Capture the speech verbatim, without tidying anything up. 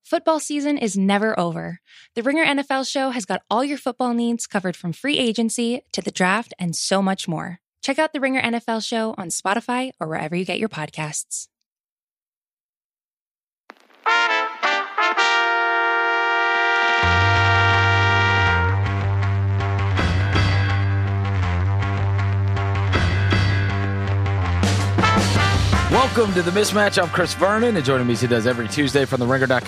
Football season is never over. The Ringer N F L Show has got all your football needs covered from free agency to the draft and so much more. Check out The Ringer N F L Show on Spotify or wherever you get your podcasts. Welcome to The Mismatch. I'm Chris Vernon, and joining me as he does every Tuesday from the ringer dot